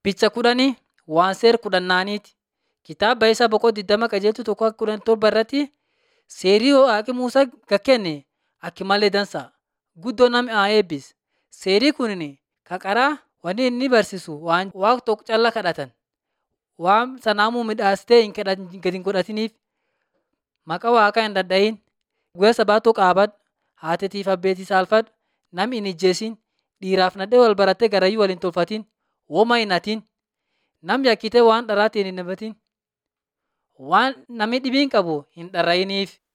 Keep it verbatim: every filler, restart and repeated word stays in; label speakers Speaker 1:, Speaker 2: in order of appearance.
Speaker 1: Picha kudhanii waan seera kudhannaaniiti. Kitaaba isaa boqoo digdama qajeeltu tokko kudhan torba irratti seerii waaqni Muusaa gakkenne akka malee dansa guddoo nama haa eebbis. Seerii kunin kaqaraa wanni inni barsiisu waan waaqa tokko calla kadhatan. Waan sanaamuu midhaastee hin gad hin godhatiniif maqaa waaqaa hin dhadhayin. Guyyaa sabaatoo qaabadhu. Haatiitiif abbeetii saalfadhu. Namni hin ijjeesin. Dhiiraaf nadhee wal barattee garayyuu wal hin tolfatin. Wooma hin hatin. Namni yakkitee waan dharaatiin hin himatin. Waan namni dhibiin qabu hin dharrayiniif.